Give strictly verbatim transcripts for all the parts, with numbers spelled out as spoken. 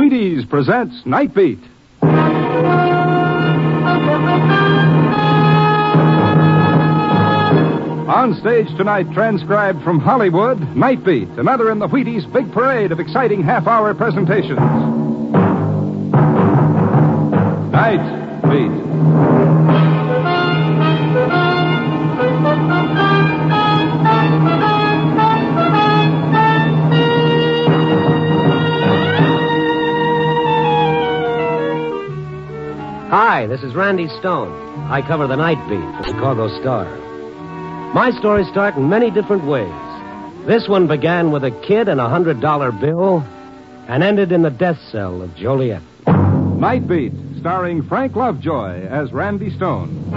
Wheaties presents Night Beat. On stage tonight, transcribed from Hollywood, Night Beat, another in the Wheaties' big parade of exciting half-hour presentations. Night Beat. Hi, this is Randy Stone. I cover the Night Beat for Chicago Star. My stories start in many different ways. This one began with a kid and a hundred dollar bill and ended in the death cell of Joliet. Night Beat, starring Frank Lovejoy as Randy Stone.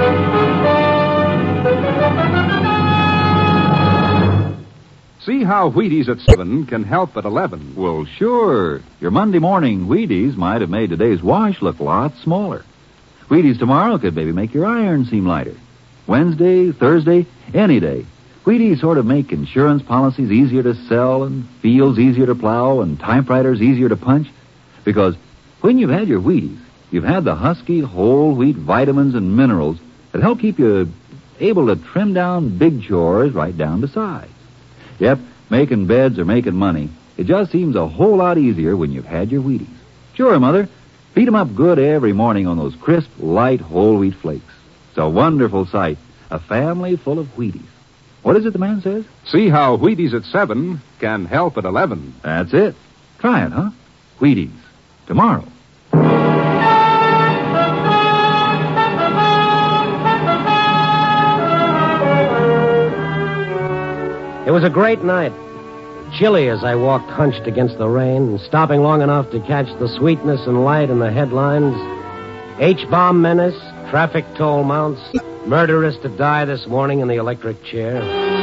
See how Wheaties at seven can help at eleven. Well, sure. Your Monday morning Wheaties might have made today's wash look a lot smaller. Wheaties tomorrow could maybe make your iron seem lighter. Wednesday, Thursday, any day. Wheaties sort of make insurance policies easier to sell and fields easier to plow and typewriters easier to punch. Because when you've had your Wheaties, you've had the husky whole wheat vitamins and minerals that help keep you able to trim down big chores right down to size. Yep, making beds or making money, it just seems a whole lot easier when you've had your Wheaties. Sure, Mother. Beat 'em up good every morning on those crisp, light whole wheat flakes. It's a wonderful sight. A family full of Wheaties. What is it the man says? See how Wheaties at seven can help at eleven. That's it. Try it, huh? Wheaties. Tomorrow. It was a great night. Chilly as I walked hunched against the rain, and stopping long enough to catch the sweetness and light in the headlines. H-bomb menace, traffic toll mounts, murderess to die this morning in the electric chair.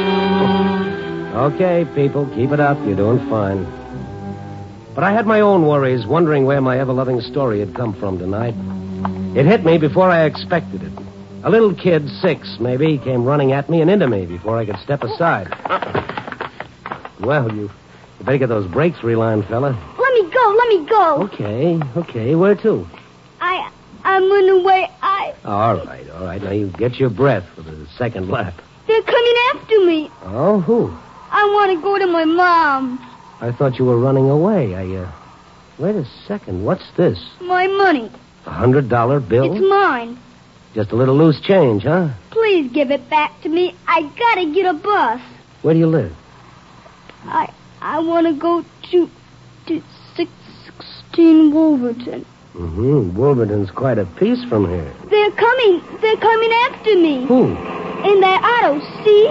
Okay, people, keep it up. You're doing fine. But I had my own worries, wondering where my ever-loving story had come from tonight. It hit me before I expected it. A little kid, six maybe, came running at me and into me before I could step aside. Well, you, you better get those brakes relined, fella. Let me go, let me go. Okay, okay. Where to? I, I'm on the way. I... All right, all right. Now, you get your breath for the second lap. They're coming after me. Oh, who? I want to go to my mom. I thought you were running away. I, uh... Wait a second. What's this? My money. A hundred dollar bill? It's mine. Just a little loose change, huh? Please give it back to me. I gotta get a bus. Where do you live? I I want to go to to six sixteen Wolverton. Mm-hmm. Wolverton's quite a piece from here. They're coming. They're coming after me. Who? In that auto, see?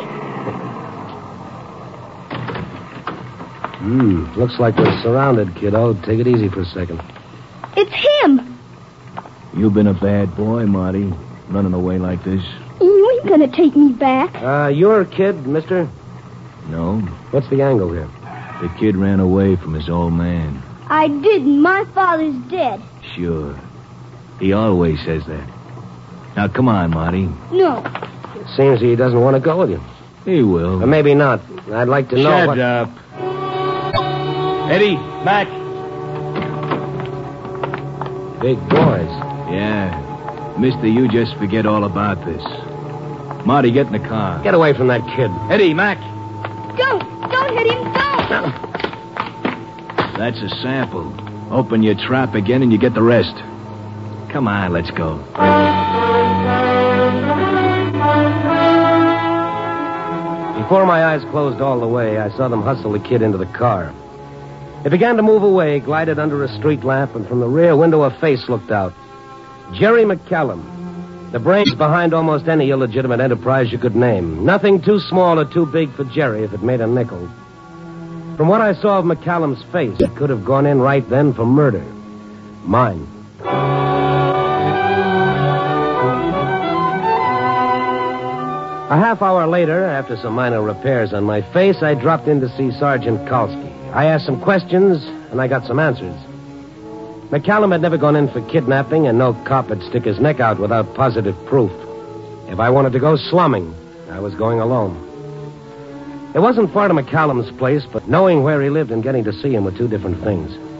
Hmm. Looks like we're surrounded, kiddo. Take it easy for a second. It's him. You've been a bad boy, Marty. Running away like this. You ain't gonna take me back. Uh, you're a kid, mister? No. What's the angle here? The kid ran away from his old man. I didn't. My father's dead. Sure. He always says that. Now, come on, Marty. No. It seems he doesn't want to go with you. He will. Or maybe not. I'd like to know Shut what... up. Eddie, Mac. Big boys. Yeah. Mister, you just forget all about this. Marty, get in the car. Get away from that kid. Eddie, Mac. Don't. Don't hit him. Don't. That's a sample. Open your trap again and you get the rest. Come on, let's go. Before my eyes closed all the way, I saw them hustle the kid into the car. It began to move away, glided under a street lamp, and from the rear window a face looked out. Jerry McCallum. The brains behind almost any illegitimate enterprise you could name. Nothing too small or too big for Jerry if it made a nickel. From what I saw of McCallum's face, he could have gone in right then for murder. Mine. A half hour later, after some minor repairs on my face, I dropped in to see Sergeant Kalski. I asked some questions, and I got some answers. McCallum had never gone in for kidnapping, and no cop would stick his neck out without positive proof. If I wanted to go slumming, I was going alone. It wasn't far to McCallum's place, but knowing where he lived and getting to see him were two different things.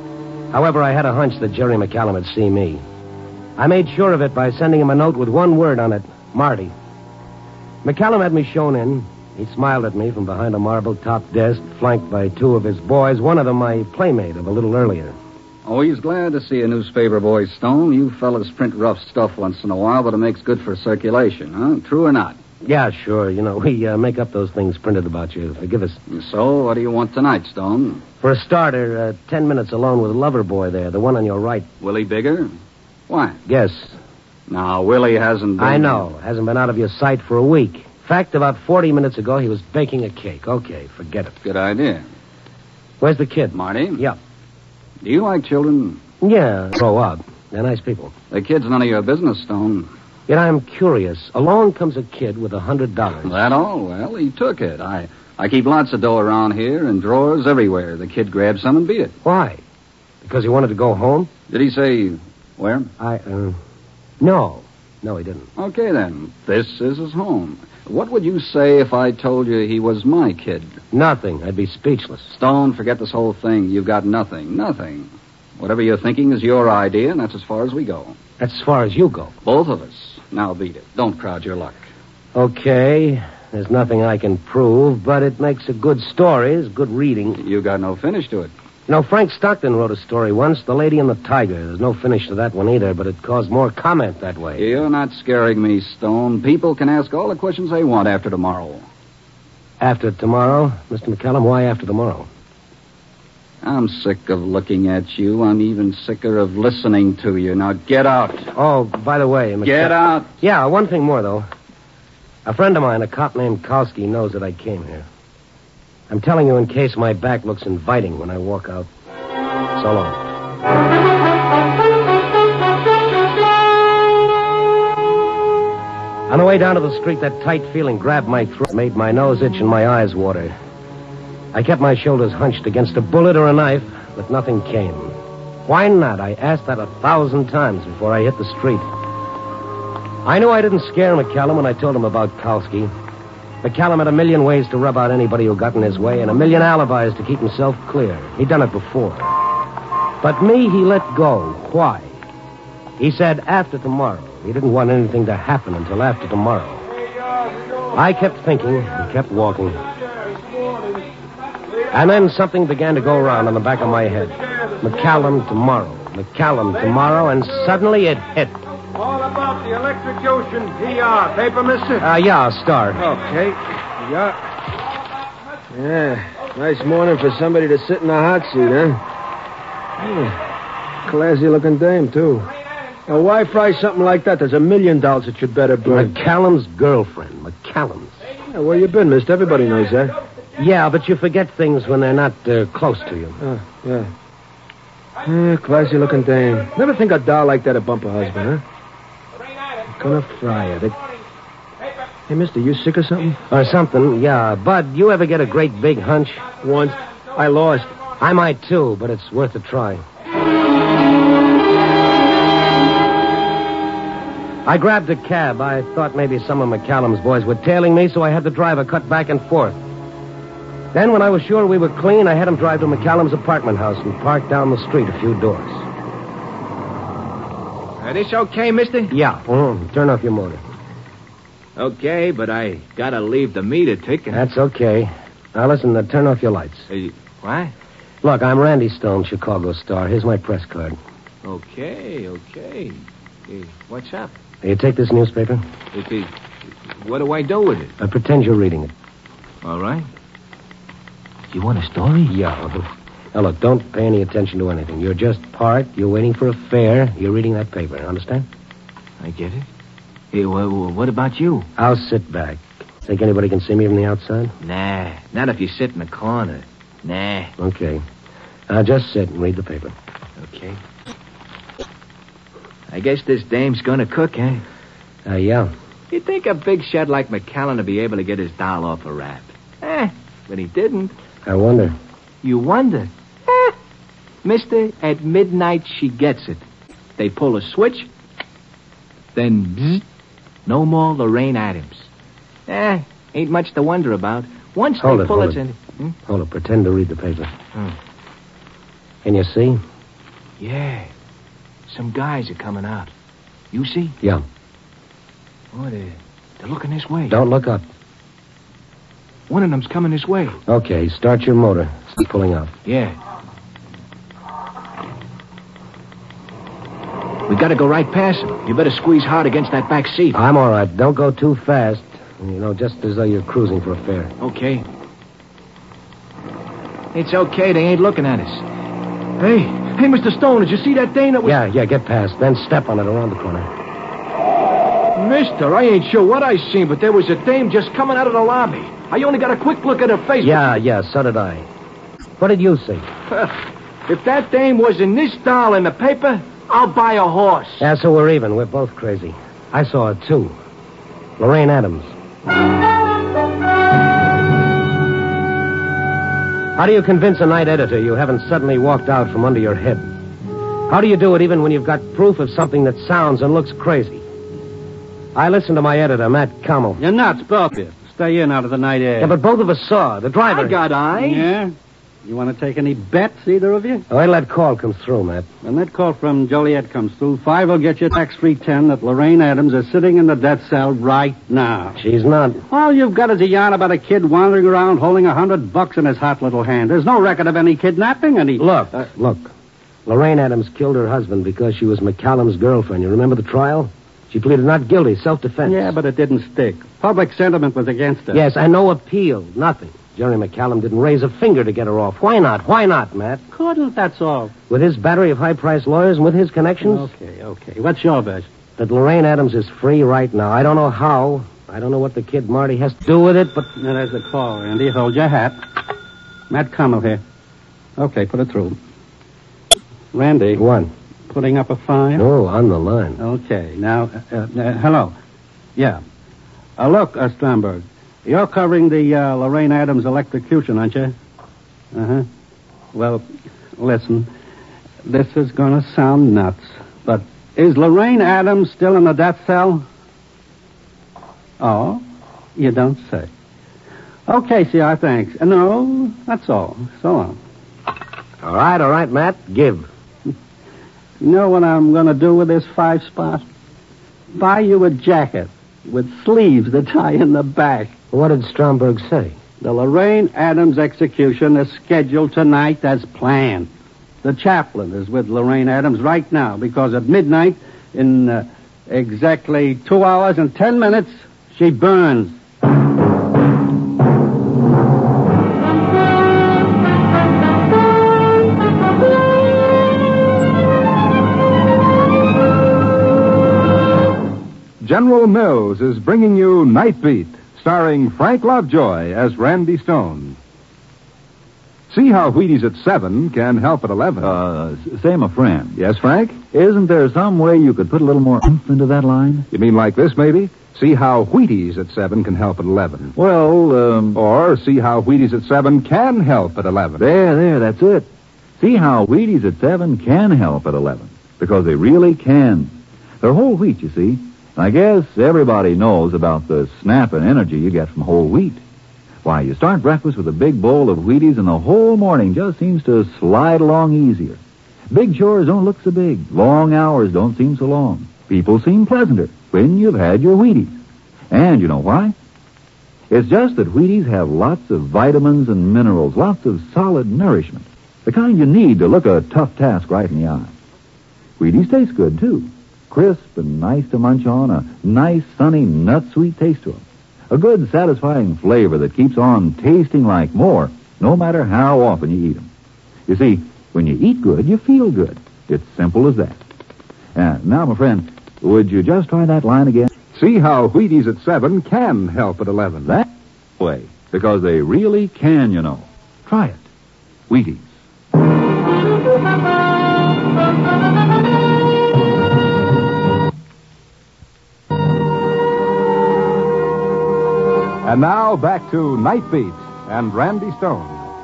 However, I had a hunch that Jerry McCallum had seen me. I made sure of it by sending him a note with one word on it, Marty. McCallum had me shown in. He smiled at me from behind a marble-topped desk, flanked by two of his boys, one of them my playmate of a little earlier. Always glad to see a newspaper boy, Stone. You fellas print rough stuff once in a while, but it makes good for circulation, huh? True or not? Yeah, sure. You know, we uh, make up those things printed about you. Forgive us. So, what do you want tonight, Stone? For a starter, uh, ten minutes alone with Loverboy there, the one on your right. Willie Bigger? Why? Yes. Now, Willie hasn't been... I know. Hasn't been out of your sight for a week. In fact, about forty minutes ago, he was baking a cake. Okay, forget it. Good idea. Where's the kid? Marty? Yeah. Do you like children? Yeah, grow up. They're nice people. The kid's none of your business, Stone. Yet I'm curious. Along comes a kid with a hundred dollars. That all? Well, he took it. I, I keep lots of dough around here and drawers everywhere. The kid grabbed some and beat it. Why? Because he wanted to go home? Did he say where? I, uh... No. No, he didn't. Okay, then. This is his home. What would you say if I told you he was my kid? Nothing. I'd be speechless. Stone, forget this whole thing. You've got nothing. Nothing. Whatever you're thinking is your idea, and that's as far as we go. That's as far as you go. Both of us. Now beat it. Don't crowd your luck. Okay. There's nothing I can prove, but it makes a good story. It's good reading. You got no finish to it. You know, Frank Stockton wrote a story once, The Lady and the Tiger. There's no finish to that one either, but it caused more comment that way. You're not scaring me, Stone. People can ask all the questions they want after tomorrow. After tomorrow? Mister McCallum, why after tomorrow? I'm sick of looking at you. I'm even sicker of listening to you. Now get out. Oh, by the way... McCall- Get out. Yeah, one thing more, though. A friend of mine, a cop named Kowski, knows that I came here. I'm telling you in case my back looks inviting when I walk out. So long. On the way down to the street, that tight feeling grabbed my throat, made my nose itch and my eyes water. I kept my shoulders hunched against a bullet or a knife, but nothing came. Why not? I asked that a thousand times before I hit the street. I knew I didn't scare McCallum when I told him about Kowski. McCallum had a million ways to rub out anybody who got in his way and a million alibis to keep himself clear. He'd done it before. But me, he let go. Why? He said after tomorrow. He didn't want anything to happen until after tomorrow. I kept thinking and kept walking. And then something began to go around on the back of my head. McCallum tomorrow. McCallum tomorrow, and suddenly it hit. All about the Electric Ocean P R. Paper, mister? Uh, yeah, Star. Okay. Yeah. Yeah. Nice morning for somebody to sit in a hot seat, huh? Yeah. Classy-looking dame, too. Now, why fry something like that? There's a million dollars that you'd better burn. McCallum's girlfriend. McCallum's. Yeah, where you been, mister? Everybody knows that. Yeah, but you forget things when they're not uh, close to you. Oh, yeah. Yeah, classy-looking dame. Never think a doll like that a bumper husband, huh? Gonna fry it. it. Hey, mister, you sick or something? Or something, yeah. Bud, you ever get a great big hunch? Once. I lost. I might, too, but it's worth a try. I grabbed a cab. I thought maybe some of McCallum's boys were tailing me, so I had the driver cut back and forth. Then, when I was sure we were clean, I had him drive to McCallum's apartment house and park down the street a few doors. Are this okay, mister? Yeah. Mm-hmm. Turn off your motor. Okay, but I gotta leave the meter ticking. That's okay. Now, listen, uh, turn off your lights. Uh, what? Look, I'm Randy Stone, Chicago Star. Here's my press card. Okay, okay. Uh, what's up? You take this newspaper? It, it, what do I do with it? I pretend you're reading it. All right. You want a story? Yeah. But, now, look, don't pay any attention to anything. You're just parked. You're waiting for a fare. You're reading that paper. Understand? I get it. Hey, well, what about you? I'll sit back. Think anybody can see me from the outside? Nah, not if you sit in the corner. Nah. Okay. Now, just sit and read the paper. Okay. I guess this dame's gonna cook, eh? Uh, yeah. You'd think a big shot like McCallum would be able to get his doll off a rap. Eh, but he didn't. I wonder. You wonder? Eh. Mister, at midnight she gets it. They pull a switch, then bzzz, no more Lorraine Adams. Eh, ain't much to wonder about. Once hold they it, pull hold it... it. In, hmm? Hold it. Pretend to read the paper. Hmm. Can you see? Yeah. Some guys are coming out. You see? Yeah. Oh, they're, they're looking this way. Don't look up. One of them's coming this way. Okay, start your motor. Start pulling out. Yeah. We gotta go right past him. You better squeeze hard against that back seat. I'm all right. Don't go too fast. You know, just as though you're cruising for a fare. Okay. It's okay. They ain't looking at us. Hey, hey, Mister Stone, did you see that thing that was... Yeah, yeah, get past. Then step on it around the corner. Mister, I ain't sure what I seen, but there was a dame just coming out of the lobby. I only got a quick look at her face. Yeah, yeah, so did I. What did you see? If that dame was in this style in the paper, I'll buy a horse. Yeah, so we're even. We're both crazy. I saw her, too. Lorraine Adams. How do you convince a night editor you haven't suddenly walked out from under your head? How do you do it even when you've got proof of something that sounds and looks crazy? I listened to my editor, Matt Campbell. You're nuts, both of you. Stay in out of the night air. Yeah, but both of us saw. The driver... I got eyes. Yeah? You want to take any bets, either of you? Oh, wait till that call comes through, Matt. When that call from Joliet comes through, Five will get you tax-free ten that Lorraine Adams is sitting in the death cell right now. She's not. All you've got is a yarn about a kid wandering around holding a hundred bucks in his hot little hand. There's no record of any kidnapping, any... Look, uh, look. Lorraine Adams killed her husband because she was McCallum's girlfriend. You remember the trial? She pleaded not guilty, self-defense. Yeah, but it didn't stick. Public sentiment was against her. Yes, and no appeal. Nothing. Jerry McCallum didn't raise a finger to get her off. Why not? Why not, Matt? Couldn't, that's all. With his battery of high-priced lawyers and with his connections? Okay, okay. What's your version? That Lorraine Adams is free right now. I don't know how. I don't know what the kid Marty has to do with it, but... Now, there's the call, Randy. Hold your hat. Matt Campbell here. Okay, put it through. Randy. One. Putting up a fine? Oh, on the line. Okay. Now, uh, uh, hello. Yeah. Uh, look, uh, Stromberg, you're covering the uh, Lorraine Adams electrocution, aren't you? Uh-huh. Well, listen, this is going to sound nuts, but is Lorraine Adams still in the death cell? Oh, you don't say. Okay, C R, thanks. Uh, no, that's all. So long. All right, all right, Matt. Give. You know what I'm going to do with this five spot? Buy you a jacket with sleeves that tie in the back. What did Stromberg say? The Lorraine Adams execution is scheduled tonight as planned. The chaplain is with Lorraine Adams right now because at midnight, in uh, exactly two hours and ten minutes, she burns. General Mills is bringing you Night Beat, starring Frank Lovejoy as Randy Stone. See how Wheaties at seven can help at eleven. Uh, say, my friend. Yes, Frank? Isn't there some way you could put a little more oomph into that line? You mean like this, maybe? See how Wheaties at seven can help at eleven. Well, um... Or see how Wheaties at seven can help at eleven. There, there, that's it. See how Wheaties at seven can help at eleven. Because they really can. They're whole wheat, you see. I guess everybody knows about the snap and energy you get from whole wheat. Why, you start breakfast with a big bowl of Wheaties and the whole morning just seems to slide along easier. Big chores don't look so big. Long hours don't seem so long. People seem pleasanter when you've had your Wheaties. And you know why? It's just that Wheaties have lots of vitamins and minerals, lots of solid nourishment, the kind you need to look a tough task right in the eye. Wheaties taste good, too. Crisp and nice to munch on, a nice, sunny, nut-sweet taste to them. A good, satisfying flavor that keeps on tasting like more, no matter how often you eat them. You see, when you eat good, you feel good. It's simple as that. And now, my friend, would you just try that line again? See how Wheaties at seven can help at eleven. That way, because they really can, you know. Try it. Wheaties. And now back to Night Beat and Randy Stone.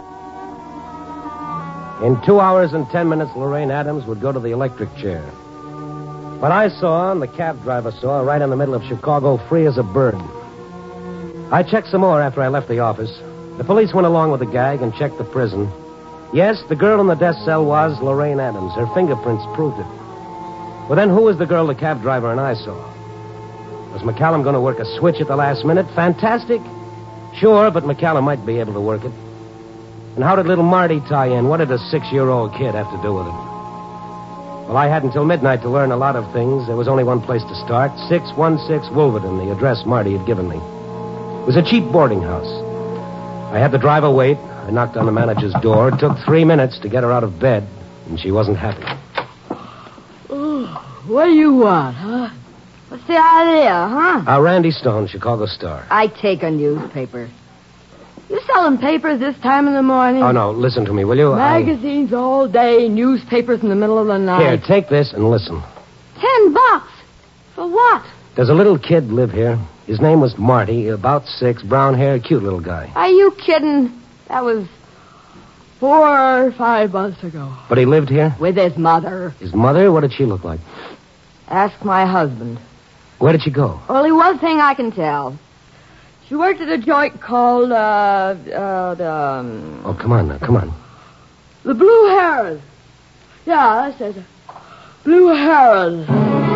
In two hours and ten minutes, Lorraine Adams would go to the electric chair. But I saw, and the cab driver saw, right in the middle of Chicago, free as a bird. I checked some more after I left the office. The police went along with the gag and checked the prison. Yes, the girl in the death cell was Lorraine Adams. Her fingerprints proved it. Well, then who was the girl the cab driver and I saw? Was McCallum going to work a switch at the last minute? Fantastic. Sure, but McCallum might be able to work it. And how did little Marty tie in? What did a six-year-old kid have to do with it? Well, I had until midnight to learn a lot of things. There was only one place to start. six one six Wolverton, the address Marty had given me. It was a cheap boarding house. I had the driver wait. I knocked on the manager's door. It took three minutes to get her out of bed, and she wasn't happy. Oh, what do you want, huh? What's the idea, huh? Uh, Randy Stone, Chicago Star. I take a newspaper. You selling papers this time in the morning? Oh, no, listen to me, will you? Magazines I... all day, newspapers in the middle of the night. Here, take this and listen. Ten bucks? For what? Does a little kid live here? His name was Marty, about six, brown hair, cute little guy. Are you kidding? That was four or five months ago. But he lived here? With his mother. His mother? What did she look like? Ask my husband. Where did she go? Only one thing I can tell. She worked at a joint called, uh, uh, the, um... Oh, come on now, come on. The Blue Heron. Yeah, that's it. Blue Heron.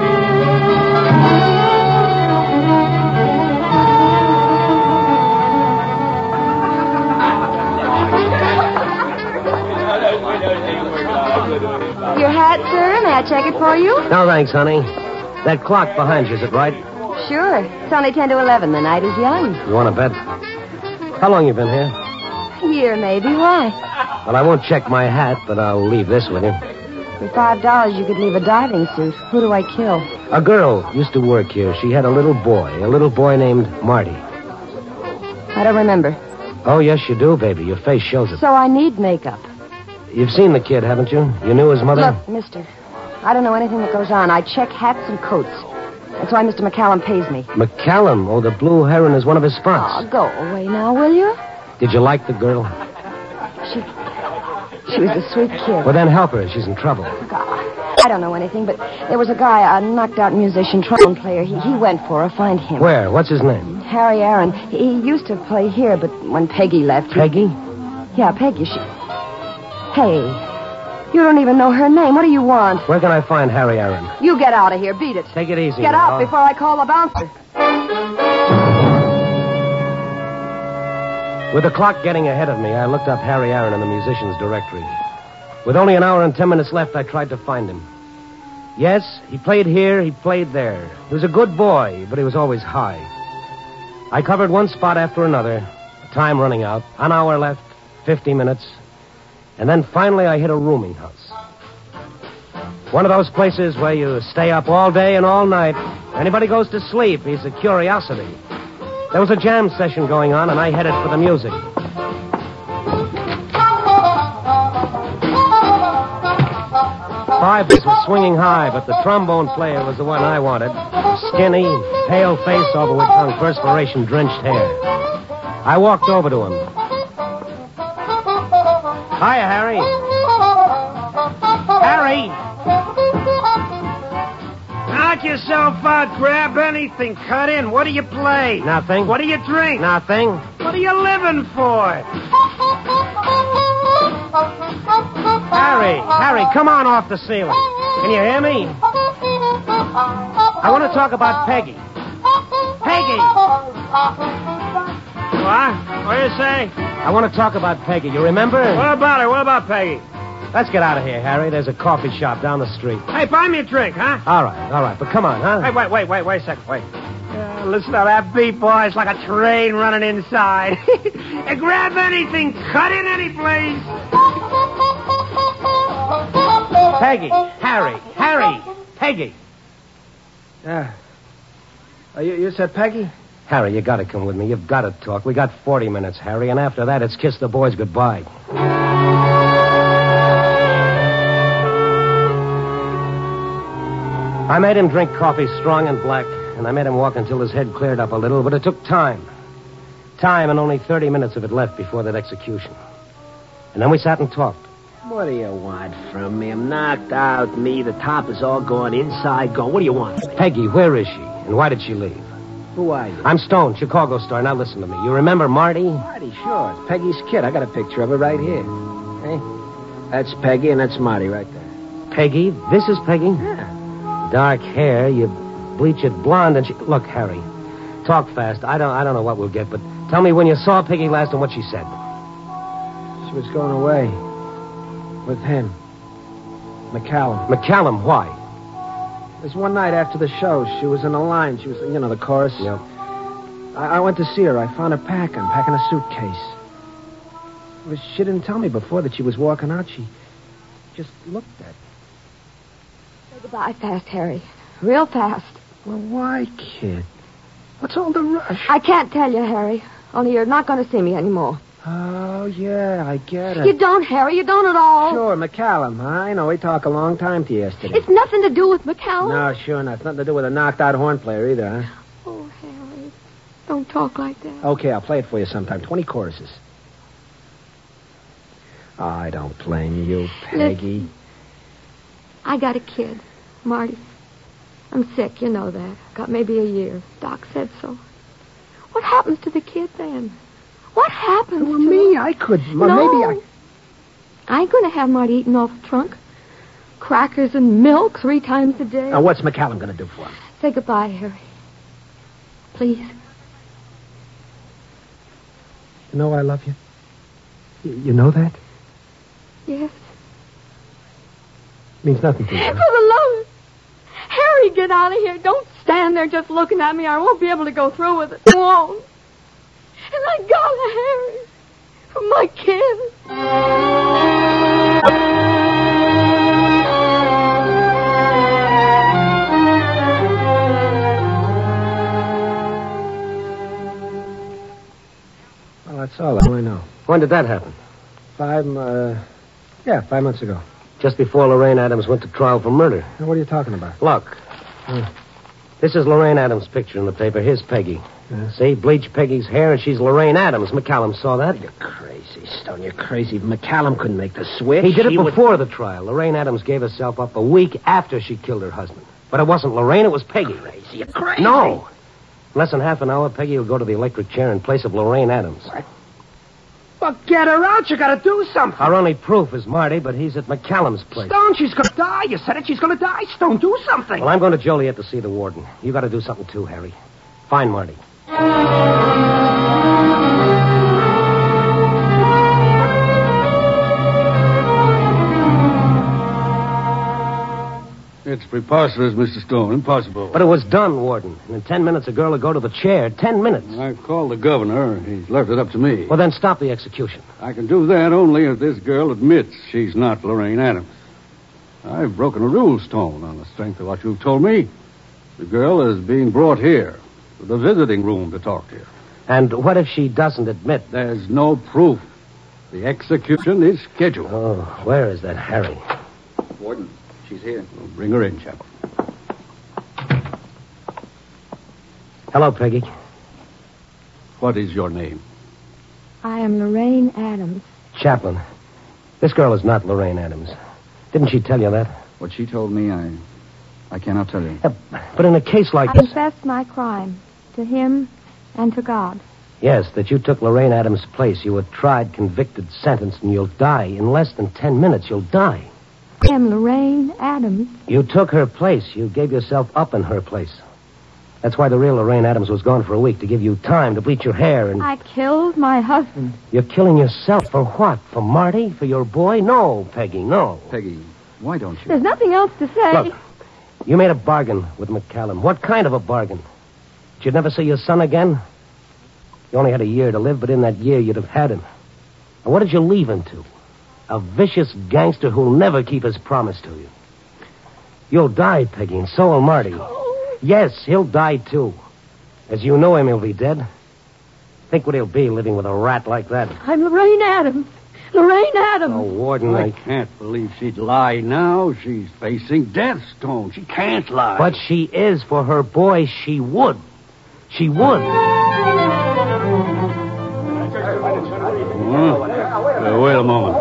Your hat, sir? May I check it for you? No, thanks, honey. That clock behind you, is it right? Sure. It's only ten to eleven. The night is young. You want to bet? How long you been here? A year, maybe. Why? Well, I won't check my hat, but I'll leave this with you. For five dollars, you could leave a diving suit. Who do I kill? A girl used to work here. She had a little boy, a little boy named Marty. I don't remember. Oh, yes, you do, baby. Your face shows it. So I need makeup. You've seen the kid, haven't you? You knew his mother? Look, mister, I don't know anything that goes on. I check hats and coats. That's why Mister McCallum pays me. McCallum? Oh, the Blue Heron is one of his spots. Oh, go away now, will you? Did you like the girl? She... She was a sweet kid. Well, then help her. She's in trouble. God, I don't know anything, but there was a guy, a knocked-out musician, trombone player. He, he went for her. Find him. Where? What's his name? Harry Aaron. He, he used to play here, but when Peggy left... Peggy? He... Yeah, Peggy. She... Hey... You don't even know her name. What do you want? Where can I find Harry Aaron? You get out of here. Beat it. Take it easy. Get now. out before I call the bouncer. With the clock getting ahead of me, I looked up Harry Aaron in the musician's directory. With only an hour and ten minutes left, I tried to find him. Yes, he played here, he played there. He was a good boy, but he was always high. I covered one spot after another, time running out, an hour left, fifty minutes. And then finally I hit a rooming house. One of those places where you stay up all day and all night. Anybody goes to sleep, he's a curiosity. There was a jam session going on, and I headed for the music. Five was swinging high, but the trombone player was the one I wanted. Skinny, pale face over which hung perspiration-drenched hair. I walked over to him. Hiya, Harry. Harry! Knock yourself out. Grab anything. Cut in. What do you play? Nothing. What do you drink? Nothing. What are you living for? Harry, Harry, come on off the ceiling. Can you hear me? I want to talk about Peggy. Peggy! What? What do you say? I want to talk about Peggy. You remember? What about her? What about Peggy? Let's get out of here, Harry. There's a coffee shop down the street. Hey, buy me a drink, huh? All right, all right. But come on, huh? Hey, wait, wait, wait, wait a second. Wait. Uh, listen to that beat, boy. It's like a train running inside. Hey, grab anything. Cut in any place. Peggy. Harry. Harry. Peggy. Yeah. Uh, you, you said Peggy? Harry, you gotta come with me. You've gotta talk. We got forty minutes, Harry, and after that, it's kiss the boys goodbye. I made him drink coffee strong and black, and I made him walk until his head cleared up a little, but it took time. Time, and only thirty minutes of it left before that execution. And then we sat and talked. What do you want from me? I'm knocked out, me. The top is all gone, inside gone. What do you want from me? Peggy, where is she? And why did she leave? Who are you? I'm Stone, Chicago Star. Now listen to me. You remember Marty? Marty, sure. It's Peggy's kid. I got a picture of her right here. Hey, That's Peggy, and that's Marty right there. Peggy? This is Peggy? Yeah. Dark hair, you bleach it blonde, and she... Look, Harry, talk fast. I don't I don't know what we'll get, but tell me when you saw Peggy last and what she said. She was going away. With him. McCallum. McCallum, why? It was one night after the show. She was in the line. She was, you know, the chorus. Yep. I, I went to see her. I found her packing, packing a suitcase. It was, she didn't tell me before that she was walking out. She just looked at me. Say goodbye fast, Harry. Real fast. Well, why, kid? What's all the rush? I can't tell you, Harry. Only you're not going to see me anymore. Oh, yeah, I get it. You don't, Harry. You don't at all. Sure, McCallum. I know. We talked a long time to you yesterday. It's nothing to do with McCallum. No, sure not. It's nothing to do with a knocked-out horn player either, huh? Oh, Harry. Don't talk like that. Okay, I'll play it for you sometime. Twenty choruses. Oh, I don't blame you, Peggy. Listen, I got a kid, Marty. I'm sick, you know that. Got maybe a year. Doc said so. What happens to the kid then? What happens Well, to me, him? I could... No. Maybe I... I ain't going to have Marty eating off the trunk. Crackers and milk three times a day. Now, what's McCallum going to do for him? Say goodbye, Harry. Please. You know I love you? You, you know that? Yes. Means nothing to you. For the love of... Harry, get out of here. Don't stand there just looking at me. I won't be able to go through with it. I won't. And I got Harry. For my kid. Well, that's all I know. When did that happen? Five, uh... Yeah, five months ago. Just before Lorraine Adams went to trial for murder. Now, what are you talking about? Look. Hmm. This is Lorraine Adams' picture in the paper. Here's Peggy. Yeah. See, bleach Peggy's hair, and she's Lorraine Adams. McCallum saw that. You're crazy, Stone. You're crazy. McCallum couldn't make the switch. He did it He would- before the trial. Lorraine Adams gave herself up a week after she killed her husband. But it wasn't Lorraine, it was Peggy. Crazy. You're crazy. No. In less than half an hour, Peggy will go to the electric chair in place of Lorraine Adams. What? Well, get her out. You gotta do something. Our only proof is Marty, but he's at McCallum's place. Stone, she's gonna die. You said it. She's gonna die. Stone, do something. Well, I'm going to Joliet to see the warden. You got to do something too, Harry. Find Marty. It's preposterous, Mister Stone. Impossible. But it was done, Warden. And in ten minutes, a girl will go to the chair. Ten minutes. I called the governor. He's left it up to me. Well, then stop the execution. I can do that only if this girl admits she's not Lorraine Adams. I've broken a rule, Stone, on the strength of what you've told me. The girl is being brought here to the visiting room to talk to you. And what if she doesn't admit? There's no proof. The execution is scheduled. Oh, where is that Harry? Warden, she's here. Well, bring her in, Chapel. Hello, Peggy. What is your name? I am Lorraine Adams. Chaplain. This girl is not Lorraine Adams. Didn't she tell you that? What she told me, I... I cannot tell you. Uh, but in a case like I this... confessed my crime to him and to God. Yes, that you took Lorraine Adams' place. You were tried, convicted, sentenced, and you'll die. In less than ten minutes, you'll die. I am Lorraine Adams. You took her place. You gave yourself up in her place. That's why the real Lorraine Adams was gone for a week, to give you time to bleach your hair and... I killed my husband. You're killing yourself for what? For Marty? For your boy? No, Peggy, no. Peggy, why don't you? There's nothing else to say. Look, you made a bargain with McCallum. What kind of a bargain? That you'd never see your son again? You only had a year to live, but in that year you'd have had him. And what did you leave him to? A vicious gangster who'll never keep his promise to you. You'll die, Peggy, and so will Marty. Yes, he'll die, too. As you know him, he'll be dead. Think what he'll be living with a rat like that. I'm Lorraine Adams. Lorraine Adams. Oh, Warden, I I... can't believe she'd lie now. She's facing death, Stone. She can't lie. But she is. For her boy, she would. She would. Uh, uh, wait a moment.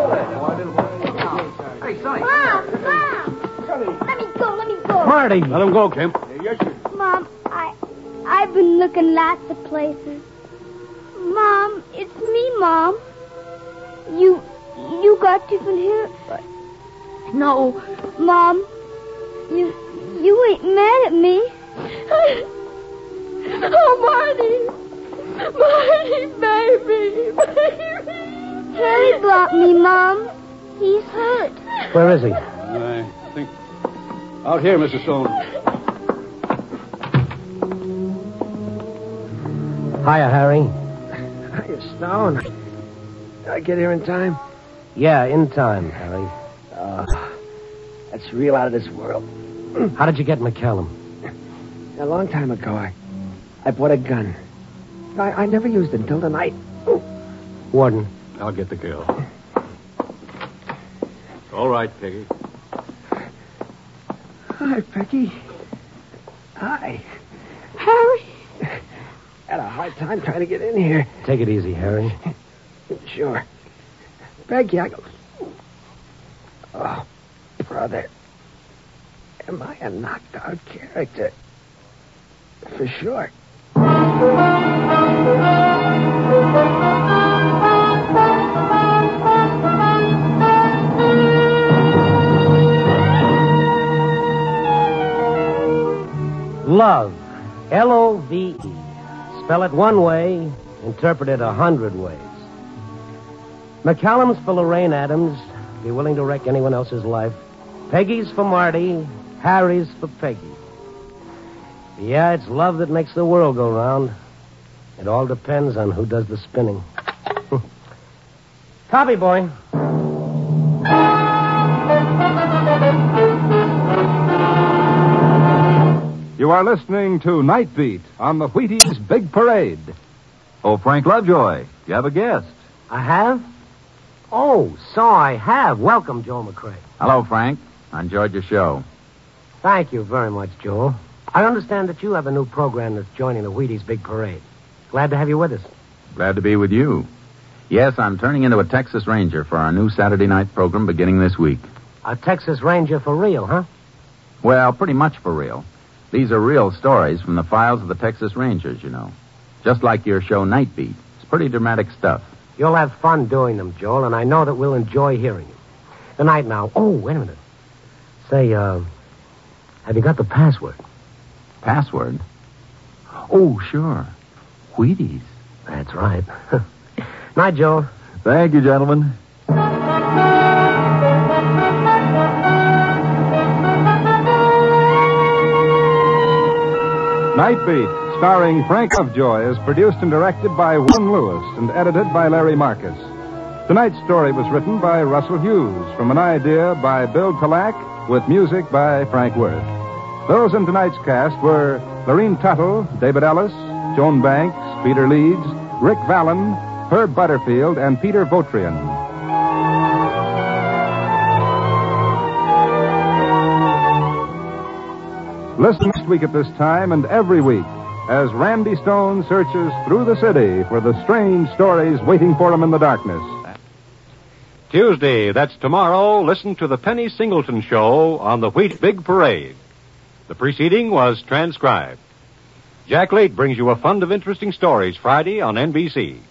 Mom, Mom. Let me go, let me go. Marty. Let him go, Kemp. Mom, I, I've been looking lots of places. Mom, it's me, Mom. You, You got different hair. No. Mom, you you ain't mad at me. Oh, Marty. Marty, baby. Baby. Harry brought me, Mom. He's hurt. Where is he? I think... Out here, Missus Stone. Hiya, Harry. Hiya, Stone. Did I get here in time? Yeah, in time, Harry. Uh, that's real out of this world. How did you get McCallum? A long time ago, I, I bought a gun. I, I never used it until tonight. Warden. I'll get the girl. All right, Peggy. Hi, Peggy. Hi. Harry. Had a hard time trying to get in here. Take it easy, Harry. Sure. Peggy, I go... Oh, brother. Am I a knocked-out character? For sure. Love. L O V E. Spell it one way, interpret it a hundred ways. McCallum's for Lorraine Adams. Be willing to wreck anyone else's life. Peggy's for Marty. Harry's for Peggy. Yeah, it's love that makes the world go round. It all depends on who does the spinning. Copy, boy. You are listening to Night Beat on the Wheaties Big Parade. Oh, Frank Lovejoy, you have a guest. I have? Oh, so I have. Welcome, Joel McCrae. Hello, Frank. I enjoyed your show. Thank you very much, Joel. I understand that you have a new program that's joining the Wheaties Big Parade. Glad to have you with us. Glad to be with you. Yes, I'm turning into a Texas Ranger for our new Saturday night program beginning this week. A Texas Ranger for real, huh? Well, pretty much for real. These are real stories from the files of the Texas Rangers, you know. Just like your show Night Beat. It's pretty dramatic stuff. You'll have fun doing them, Joel, and I know that we'll enjoy hearing you. Good night now. Oh, wait a minute. Say, uh, have you got the password? Password? Oh, sure. Wheaties. That's right. Night, Joel. Thank you, gentlemen. Night Beat, starring Frank Lovejoy, is produced and directed by Warren Lewis and edited by Larry Marcus. Tonight's story was written by Russell Hughes from an idea by Bill Talack with music by Frank Worth. Those in tonight's cast were Lorene Tuttle, David Ellis, Joan Banks, Peter Leeds, Rick Vallon, Herb Butterfield, and Peter Votrian. Listen next week at this time and every week as Randy Stone searches through the city for the strange stories waiting for him in the darkness. Tuesday, that's tomorrow, listen to the Penny Singleton Show on the Wheat Big Parade. The preceding was transcribed. Jack Late brings you a fund of interesting stories Friday on N B C.